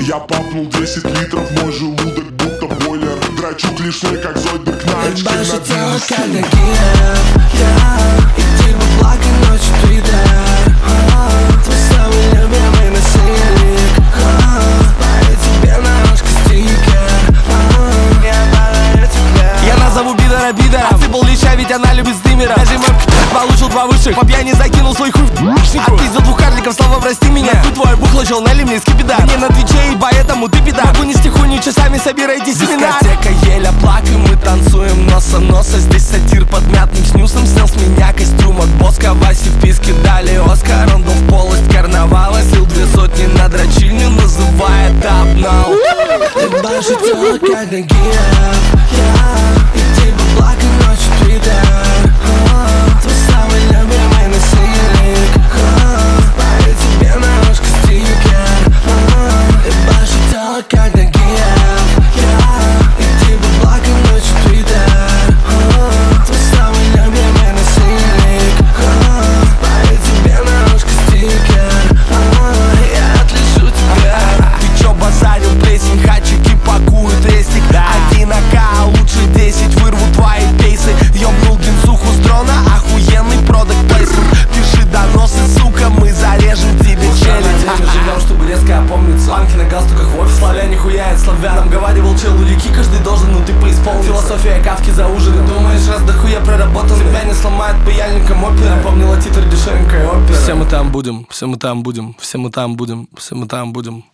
Я попнул 10 литров, мой желудок будто бойлер. Драчу клише, как Зойдберг на очке на тело, как на Киев. И типа плакать ночью Твиттер. Твой самый любимый насильник. Ставит тебе на рожку стикер. Я подарю тебе. Я назову пидора пидором. Отсыпал леща, ведь она любит стримера. Даже мой получил 2 высших. По пьяни закинул свой хуй в отпиздил 2 карликов, слова прости меня. Хуй твой бухло, чел, налей мне скипидар. Мне на твиче, и поэтому ты пидор. Могу нести хуйню, часами собирайте семена. Дискотека, еля, плак, и мы танцуем носа носа. Здесь сатир под мятным снюсом. Снял с меня костюм от Боска. Васе в писке дали Оскар. Он был в полость карнавала. Слил 200 на дрочильню, называет Up Now. Ты баши тело, как на Киев. И типа плакать ночью Твиттер. Твой самый любимый насильник. Ставит тебе на рожку стикер. Ты баши тело, как на Киев. И типа плакать ночью Твиттер. Твой самый любимый насильник. Ставит тебе на рожку стикер. Я отлежу тебя. Ты чё базарил, плесень, хачики пакуют рестик. 1К, лучше 10, вырву твои пейсы. Ёбнул гинсуху с дрона, охуенный продакт плейсмент. Пиши доносы, сука, мы зарежем тебе челюсть. Живем, чтобы резко опомниться. Ланки на галстуках в офис, славяне нихуя, славянам говаривал чел у реки, каждый должен, ну ты поисполнил. Философия Кавки за ужином. Думаешь, раз дохуя проработал, тебя не сломает паяльником опера. Напомнила титр дешевенькая опера. Все мы там будем, все мы там будем, все мы там будем, все мы там будем.